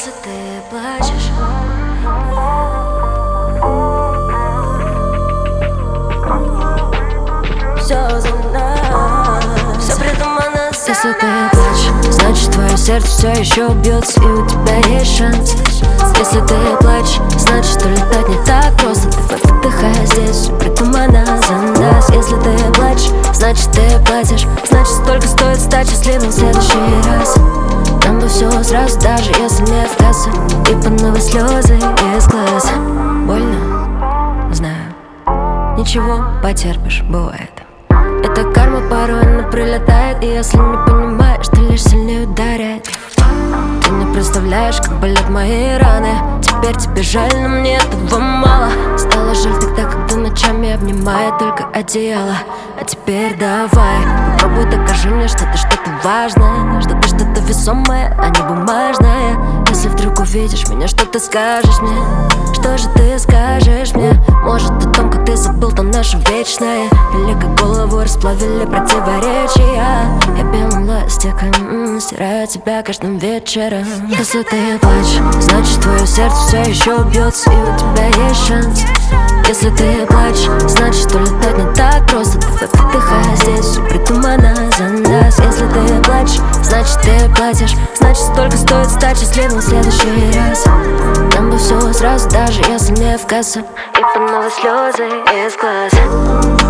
если ты плачешь. Все за нас, все придумано за Если нас. ты плачешь, значит твое сердце все еще бьется, и у тебя есть шанс. Если ты плачешь, значит улетать не так просто. Ты выдыхай, здесь все придумано за нас. Если ты плачешь, значит ты платишь. Значит столько стоит стать счастливым в следующий раз. Нам бы все сразу, даже если не в кассу. И по новой слезы из глаз. Больно? Знаю. Ничего, потерпишь, бывает. Эта карма порой она прилетает, и если не понимаешь, то лишь сильнее ударяет. Ты не представляешь, как болят мои раны. Теперь тебе жаль, но мне этого мало. Стало жаль тогда, когда ночами обнимает только одеяло. А теперь давай, попробуй докажи мне, что ты что-то важное, что ты что-то весомое, а не бумажное. Если вдруг увидишь меня, что ты скажешь мне? Что же ты скажешь мне? Может, о том, как ты забыл то наше вечное, или как голову расплавили противоречия. Я белым ластиком стираю тебя каждым вечером. Если ты плачешь, значит твое сердце все еще бьется, и у тебя есть шанс. Если ты плачешь, значит улетать не так просто. Ты выдыхай, здесь все придумано за нас. Если ты плачешь, значит ты платишь. Значит столько стоит стать счастливым в следующий раз. Нам бы все сразу, даже если не в кассу. И по новой слезы из глаз.